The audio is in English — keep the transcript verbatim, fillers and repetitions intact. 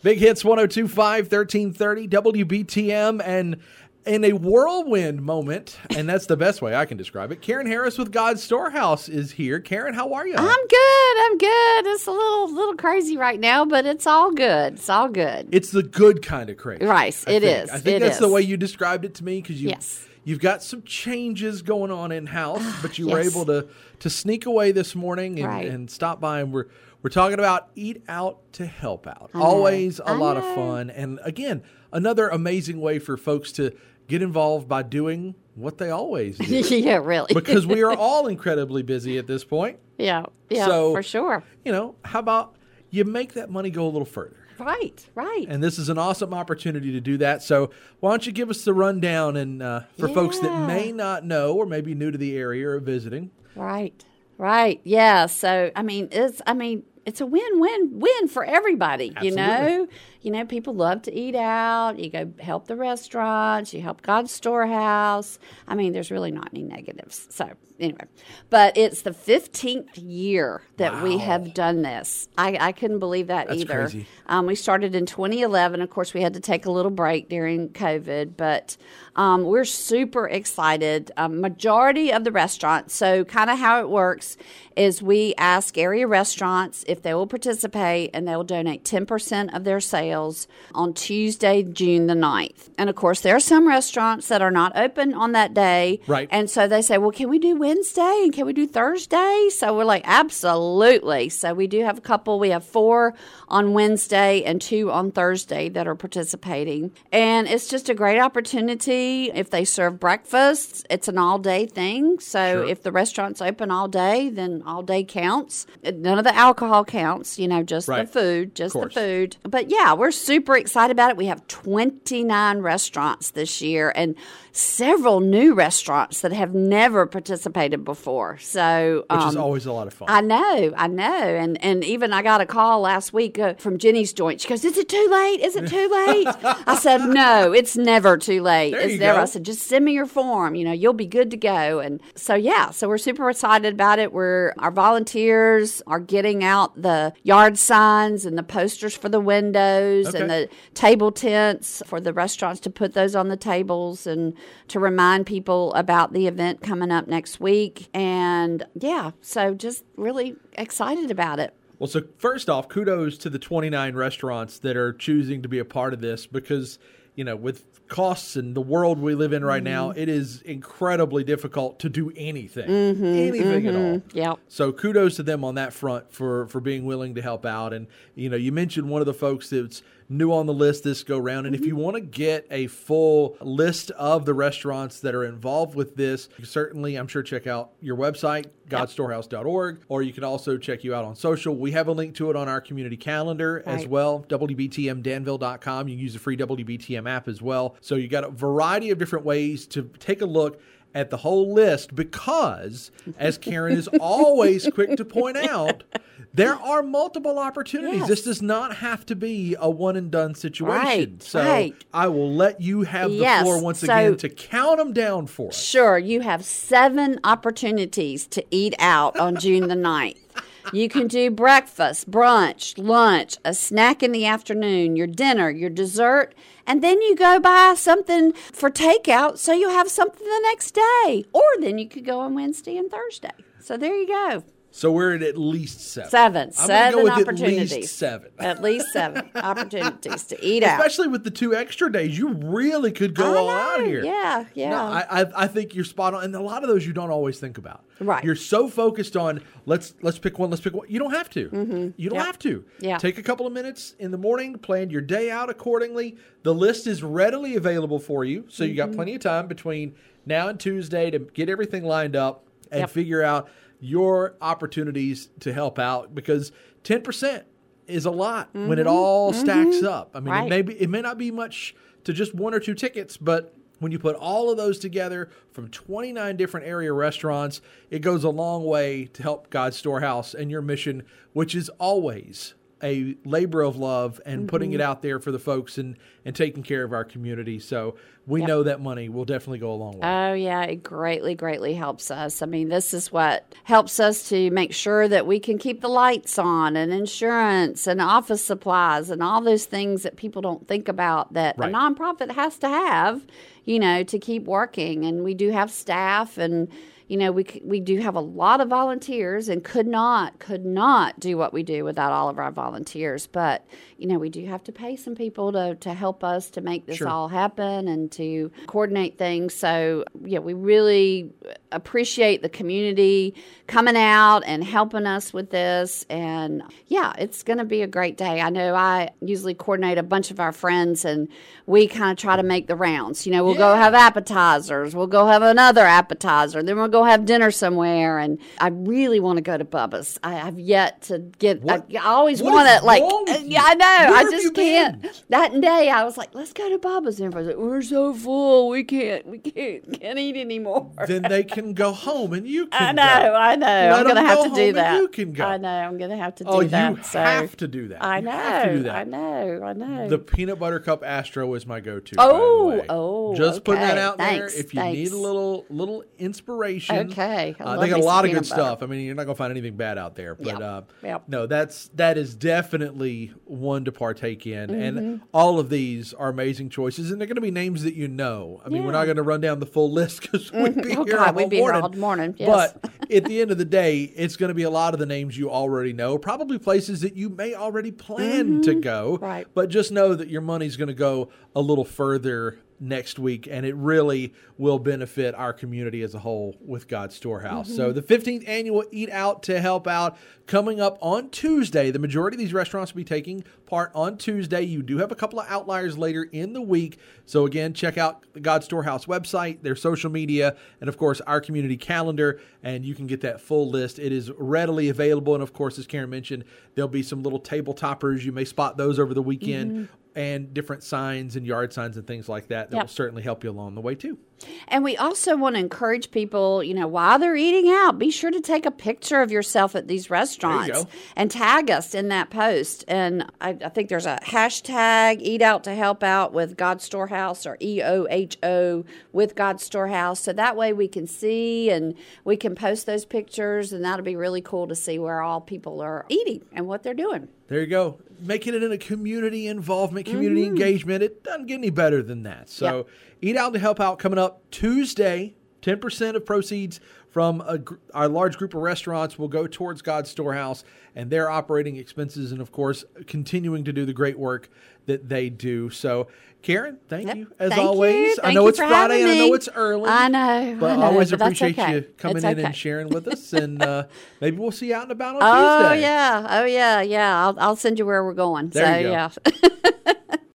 Big Hits one oh two point five, thirteen thirty, W B T M, and in a whirlwind moment, and that's the best way I can describe it, Karen Harris with God's Storehouse is here. Karen, how are you? I'm good. I'm good. It's a little little crazy right now, but it's all good. It's all good. It's the good kind of crazy. Right. I It think. is. I think It that's is. the way you described it to me, because you, Yes. you've got some changes going on in-house, but you were Yes. able to, to sneak away this morning and, Right. and stop by, and we're We're talking about Eat Out to Help Out. I know. Always a I lot of know. fun. And again, another amazing way for folks to get involved by doing what they always do. Yeah, really. Because we are all incredibly busy at this point. yeah, yeah, So- for sure. You know, how about you make that money go a little further? Right, right. And this is an awesome opportunity to do that. So why don't you give us the rundown, and uh, for folks that Yeah. may not know or maybe new to the area or visiting. Right, right. Yeah. So, I mean, it's, I mean, it's a win-win-win for everybody. You know, Absolutely. you know, people love to eat out. You go help the restaurants. You help God's Storehouse. I mean, there's really not any negatives. So, anyway, but it's the fifteenth year that we Wow. have done this. I, I couldn't believe that That's either. crazy. Um, we started in twenty eleven. Of course, we had to take a little break during COVID, but um, we're super excited. Um, majority of the restaurants, so kind of how it works is we ask area restaurants if they will participate, and they will donate ten percent of their sales on Tuesday, June the ninth. And of course, there are some restaurants that are not open on that day. Right. And so they say, well, can we do Wednesday and can we do Thursday? So we're like, absolutely. So we do have a couple. We have four on Wednesday and two on Thursday that are participating. And it's just a great opportunity. If they serve breakfast, it's an all day thing. So Sure. if the restaurant's open all day, then all day counts. None of the alcohol counts, you know, just Right. the food, just the course. food. But yeah, we're super excited about it. We have twenty-nine restaurants this year and several new restaurants that have never participated before. So, Which um, is always a lot of fun. I know, I know. And and even I got a call last week uh, from Jenny's Joint. She goes, is it too late? Is it too late? I said, no, it's never too late. There it's you never. go. I said, just send me your form. You know, you'll be good to go. And so, yeah, so we're super excited about it. We're, our volunteers are getting out the yard signs and the posters for the windows and Okay. the table tents for the restaurants to put those on the tables and to remind people about the event coming up next week. And yeah, so just really excited about it. Well, so first off, kudos to the twenty-nine restaurants that are choosing to be a part of this, because, you know, with costs and the world we live in right now, it is incredibly difficult to do anything, anything at all. Yep. So kudos to them on that front for, for being willing to help out. And, you know, you mentioned one of the folks that's new on the list this go round. And if you want to get a full list of the restaurants that are involved with this, you can certainly, I'm sure, check out your website, god storehouse dot org, or you can also check you out on social. We have a link to it on our community calendar as Right. well, W B T M Danville dot com. You can use the free W B T M app as well. So you got a variety of different ways to take a look at the whole list, because, as Karen is always quick to point out, there are multiple opportunities. Yes. This does not have to be a one and done situation. Right, so right. I will let you have the Yes, floor once so- again to count them down for us. Sure, you have seven opportunities to eat out on June the ninth. You can do breakfast, brunch, lunch, a snack in the afternoon, your dinner, your dessert, and then you go buy something for takeout so you'll have something the next day. Or then you could go on Wednesday and Thursday. So there you go. So we're at at least seven. Seven. I'm gonna seven go with opportunities. At least seven. At least seven opportunities to eat out. Especially with the two extra days, you really could go I all out know. here. Yeah, yeah. No, I, I I think you're spot on, and a lot of those you don't always think about. Right. You're so focused on let's let's pick one, let's pick one. You don't have to. Mm-hmm. You don't Yep. have to. Yeah. Take a couple of minutes in the morning, plan your day out accordingly. The list is readily available for you, so you got Mm-hmm. plenty of time between now and Tuesday to get everything lined up and Yep. figure out your opportunities to help out, because ten percent is a lot when it all stacks up. I mean, Right. it may be, it may not be much to just one or two tickets, but when you put all of those together from twenty-nine different area restaurants, it goes a long way to help God's Storehouse and your mission, which is always a labor of love and mm-hmm. putting it out there for the folks and, and taking care of our community. So we yep. know that money will definitely go a long way. Oh, yeah, it greatly, greatly helps us. I mean, this is what helps us to make sure that we can keep the lights on and insurance and office supplies and all those things that people don't think about that right. a nonprofit has to have, you know, to keep working. And we do have staff and you know, we we do have a lot of volunteers and could not, could not do what we do without all of our volunteers. But, you know, we do have to pay some people to, to help us to make this sure. all happen and to coordinate things. So, yeah, we really appreciate the community coming out and helping us with this. And, yeah, it's going to be a great day. I know I usually coordinate a bunch of our friends, and we kind of try to make the rounds. You know, we'll yeah. go have appetizers. We'll go have another appetizer. Then we'll go have dinner somewhere, and I really want to go to Bubba's. I have yet to get. I, I always want to like. Uh, yeah, I know. Where I have just you can't. been? That day, I was like, "Let's go to Bubba's," and everybody's like, "We're so full. We can't. We can't. Can't eat anymore." Then they can go home, and you can. I know. Go. I know. Let I'm gonna them have go to home do that. And you can go. I know. I'm gonna have to do oh, that. you so. have to do that. I you know. Have to do that. I know. I know. The peanut butter cup Astro is my go-to. Oh. By the way. Oh. Just okay. putting that out Thanks. there. If you Thanks. need a little little inspiration. Okay. I Uh, love they got me a some lot of peanut good butter. stuff. I mean, you're not gonna find anything bad out there. But Yep. uh, Yep. no, that's that is definitely one to partake in. Mm-hmm. And all of these are amazing choices, and they're going to be names that you know. I mean, Yeah. we're not going to run down the full list because we'd be Oh, here God, all we'd be morning. here all morning. Yes. But at the end of the day, it's going to be a lot of the names you already know, probably places that you may already plan Mm-hmm. to go. Right. But just know that your money's going to go a little further next week, and it really will benefit our community as a whole with God's Storehouse. Mm-hmm. So the fifteenth annual Eat Out to Help Out coming up on Tuesday. The majority of these restaurants will be taking part on Tuesday. You do have a couple of outliers later in the week. So again, check out the God's Storehouse website, their social media, and of course our community calendar, and you can get that full list. It is readily available, and of course, as Karen mentioned, there'll be some little table toppers. You may spot those over the weekend. Mm-hmm. And different signs and yard signs and things like that that Yep. will certainly help you along the way too. And we also want to encourage people, you know, while they're eating out, be sure to take a picture of yourself at these restaurants go. and tag us in that post. And I, I think there's a hashtag Eat Out to Help Out with God's Storehouse, or E O H O with God's Storehouse. So that way we can see and we can post those pictures, and that'll be really cool to see where all people are eating and what they're doing. There you go. Making it in a community involvement, community mm-hmm. engagement. It doesn't get any better than that. So yep. Eat Out to Help Out coming up Tuesday. ten percent of proceeds from a, our large group of restaurants will go towards God's Storehouse and their operating expenses, and of course, continuing to do the great work that they do. So, Karen, thank yep. you as thank always. You. I Thank know you it's Friday and I know it's early. I know, but I know, I always but that's appreciate okay. you coming it's in okay. and sharing with us. And uh, maybe we'll see you out and about on oh, Tuesday. Oh yeah, oh yeah, yeah. I'll I'll send you where we're going. There so you go. yeah.